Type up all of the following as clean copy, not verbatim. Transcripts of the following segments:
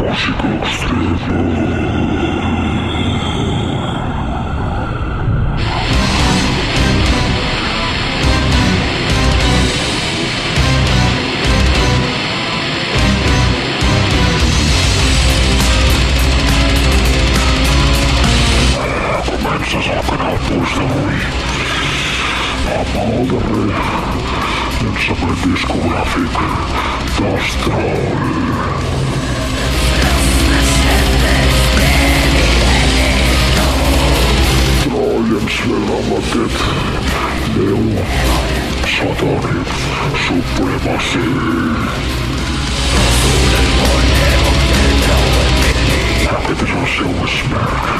Música extrema. Comences al canal Puig d'avui amb el darrer llançament discogràfic d'Astral. Troll ens ve amb aquest Déu satànic supremací. Aquest és el seu esmerc.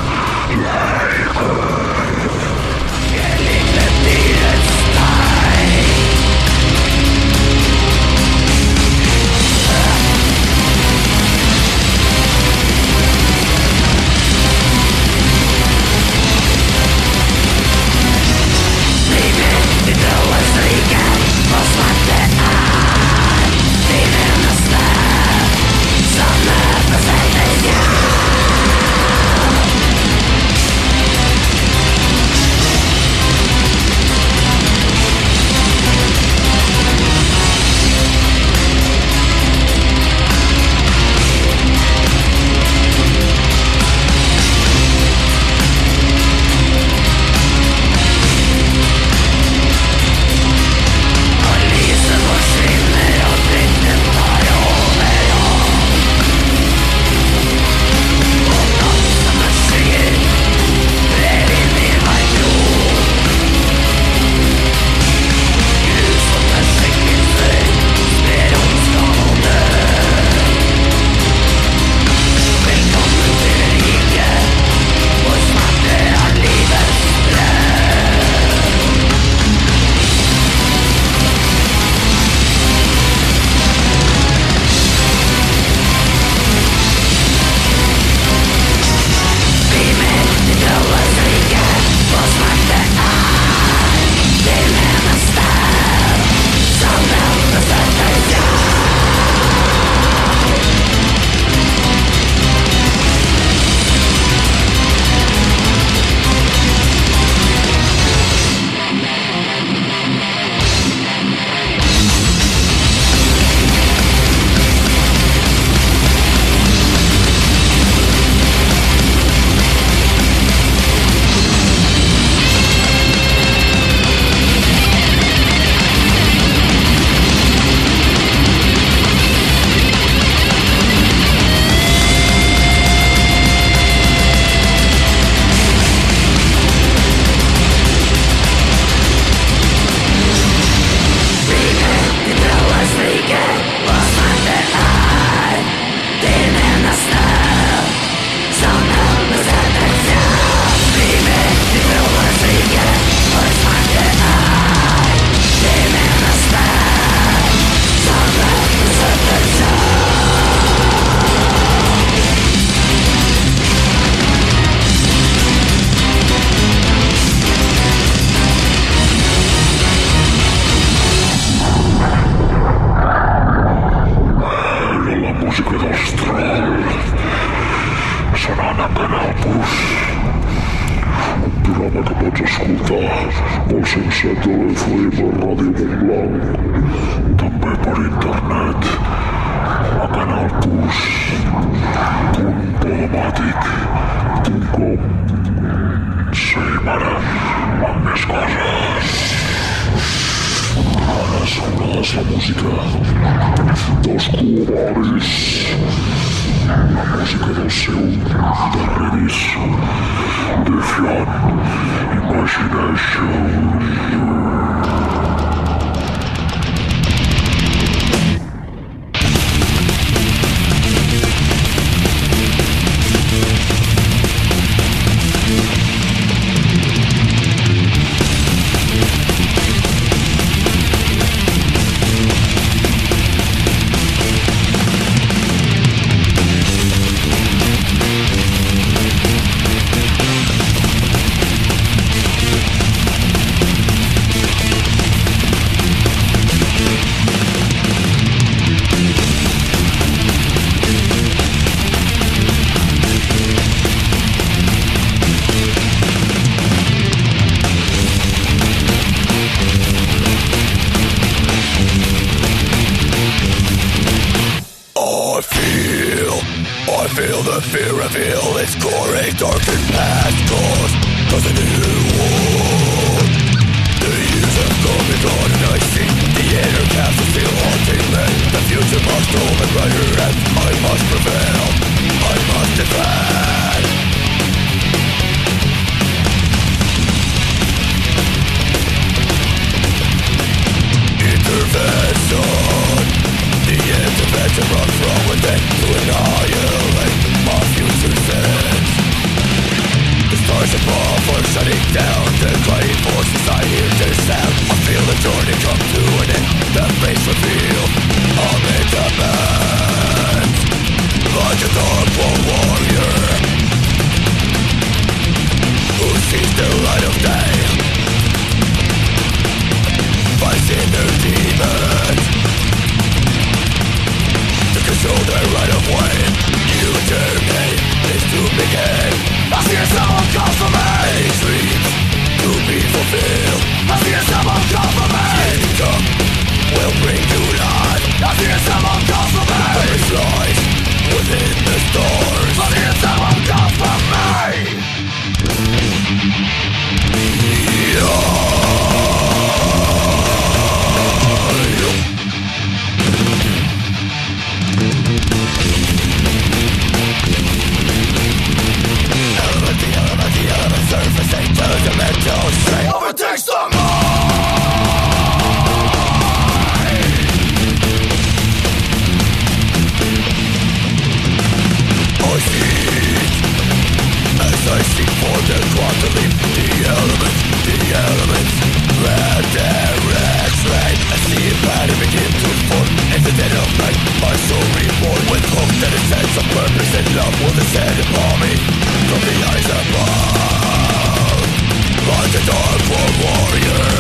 feel the fear reveal its core, a darkened past cause a new war. The years have come and gone and I see the inner castle still haunting me. The future must hold a brighter and I must prevail, I must defend. Intervention, the intervention brought from within to annihilate my future sins. The stars above are shutting down, declining forces I hear their sound. I feel the journey come to an end, the face reveal I'm in demand. Like a dark warrior who sees the light of day, fighting their demons to control their right of way. New journey is to begin. I see someone come for me. Any dreams to be fulfilled. I see someone come for me. Any come will bring you life. I see someone come for me. There is light within the stars. I see someone come for me. Surfacing to the mental strain overtakes the mind. I seek as I seek for the quantum leap. The elements red X-ray. I see a pattern begin to form. In the dead of night, my soul reborn with hope that a sense of purpose and love will descend upon me from the eyes above. Like a dark warrior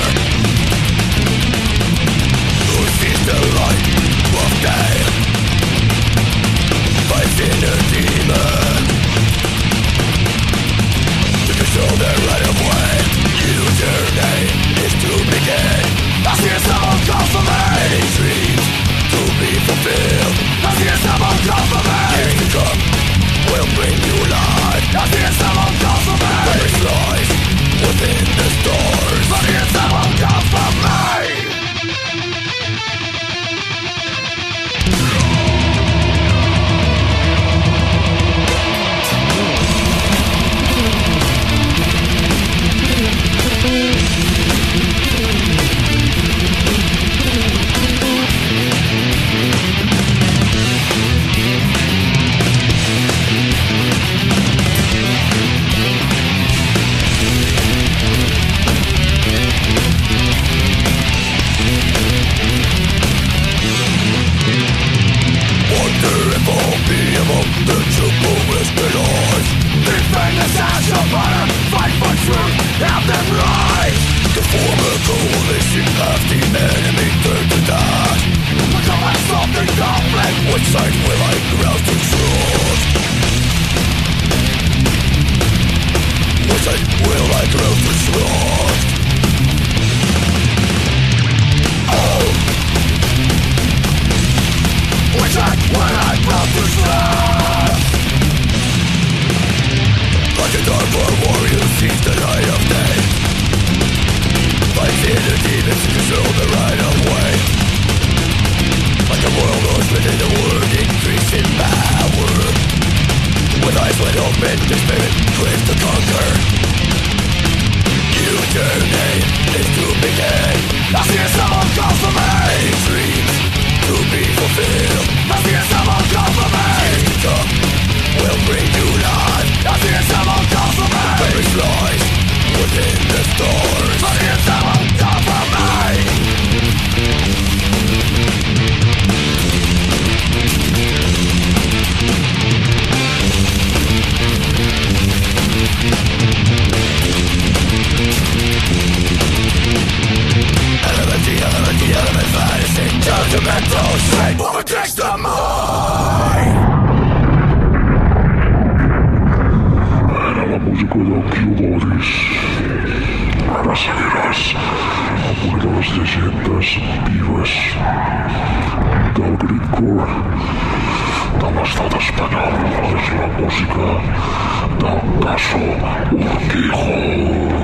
who sees the light of day, fights inner demon to control their right of way. New journey is to begin. I see someone come for me. Any dreams to be fulfilled. I see someone come for me. Years to come will bring you life. I see someone come for me. There is light within the stars. I see someone come for me. The triple risk and odds. Defend the sash of honor. Fight for truth. Have them rise. To form a coalition. Have the enemy turn to dust. Become a something conflict. Which side will I ground to trust? Which side will I ground to trust? Oh! Which side will I ground to trust? Like a dark warrior sees the light of day, fights inner demons to control the right of way. Like a world horseman in the world, increasing power. With eyes wide open, the spirit craves to conquer. New journey is to begin. I see someone come for me. Any dreams to be fulfilled. I see someone come for me. Years to come will bring you life. I see someone come for me. There is light within the stars. I see someone come for Element vanishing, judgmental strength overtakes the mind. Música de Occhio Ahora seguirás a una de las leyendas vivas del greencore de l'estat espanyol. la música del Caso Urquijo.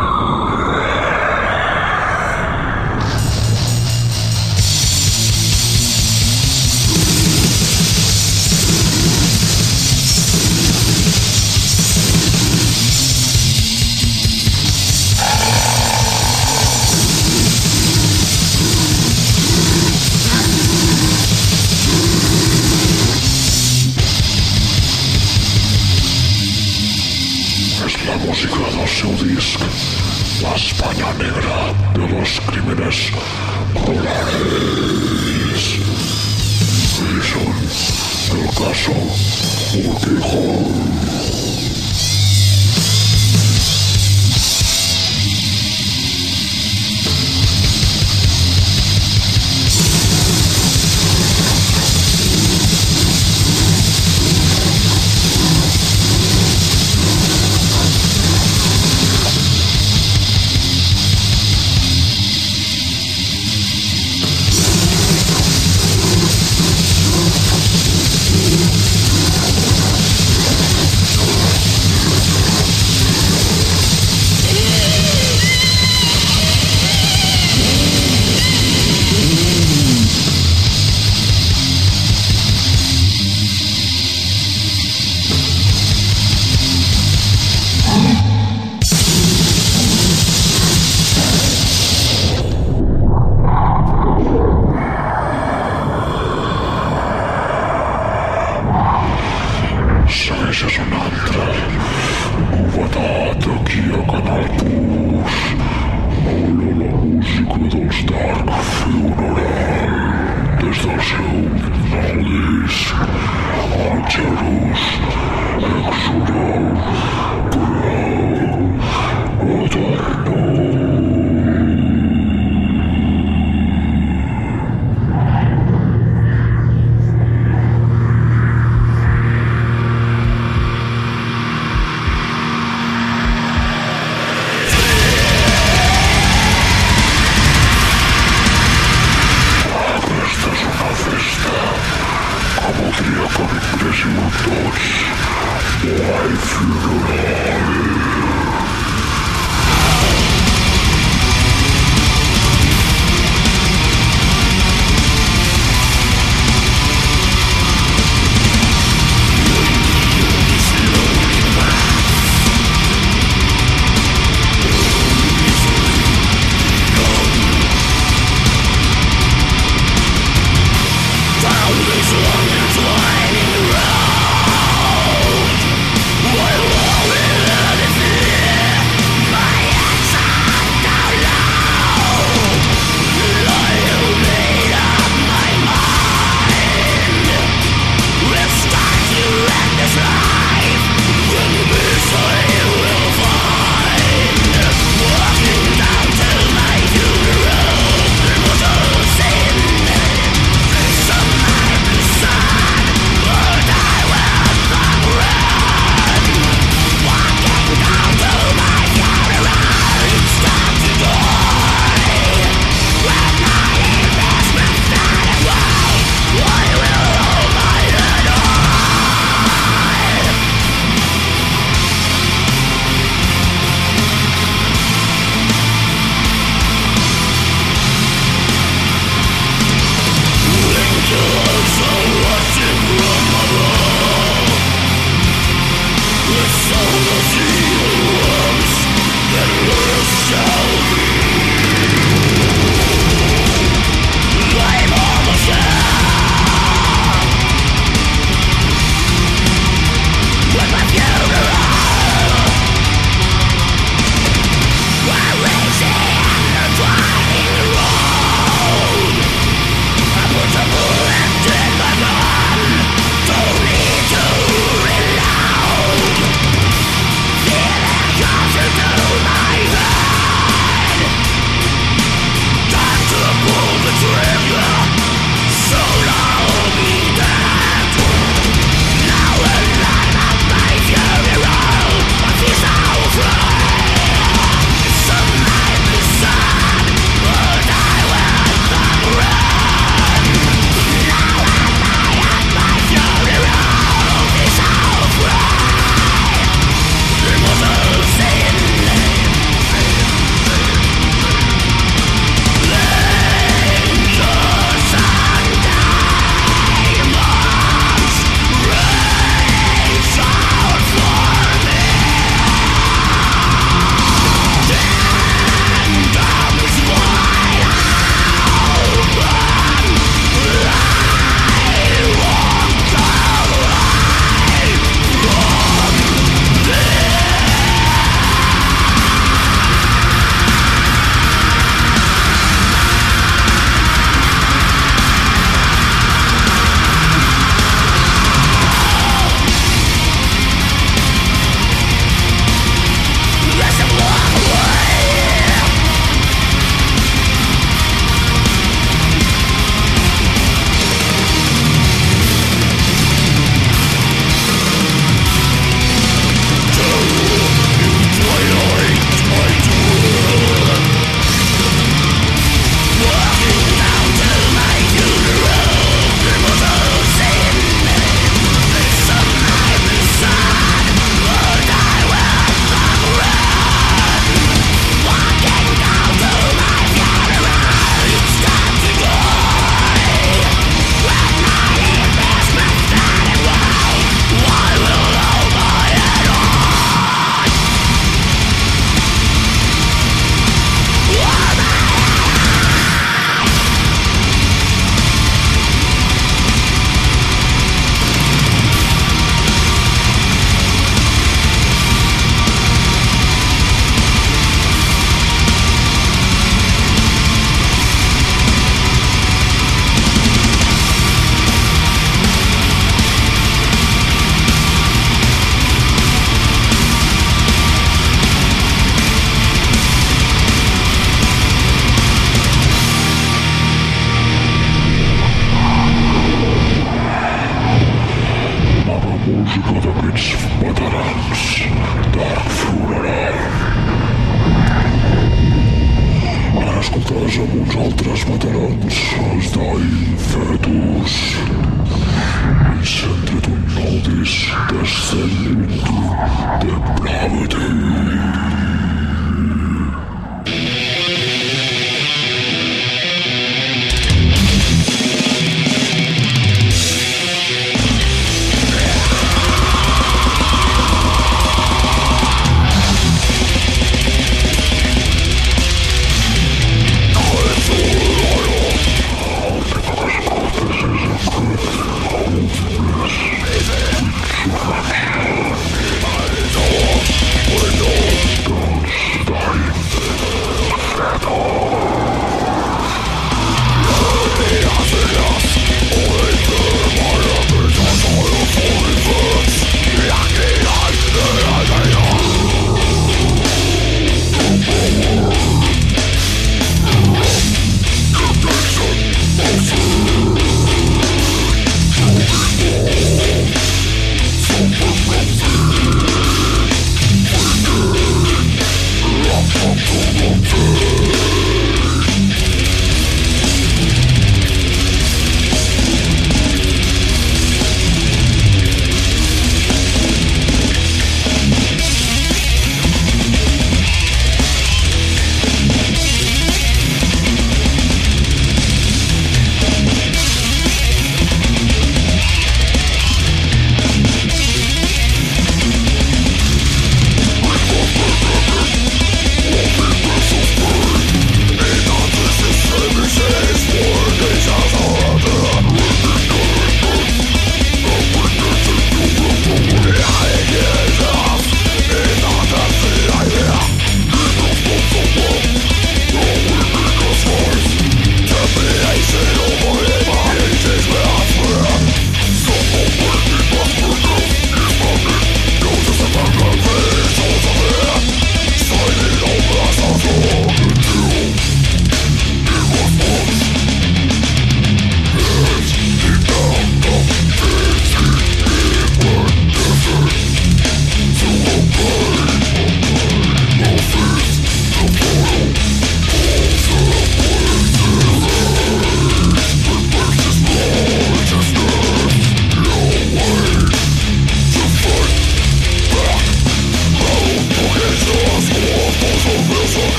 La música del seu disc, l'Espanya negra de los crímenes rurales. I són el Caso Urquijo. Segueixes una altra novetat aquí a Canal Plus. Mola la música dels Dark Funeral des del seu nou disc Angelus Exodus Pro Eterno. Voldria que vingréssiu tots al funeral. Why will we let it Dein Fetus. Il centre d'un nodis descendente depravity.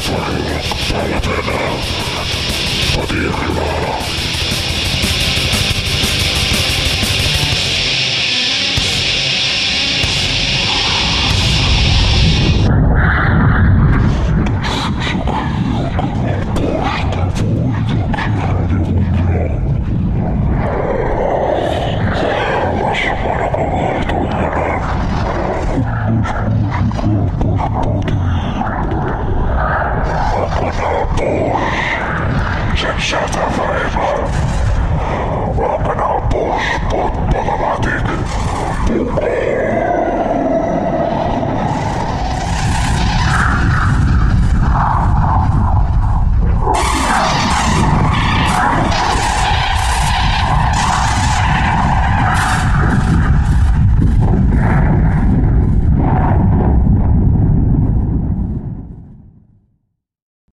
farloc val la pena patir-la.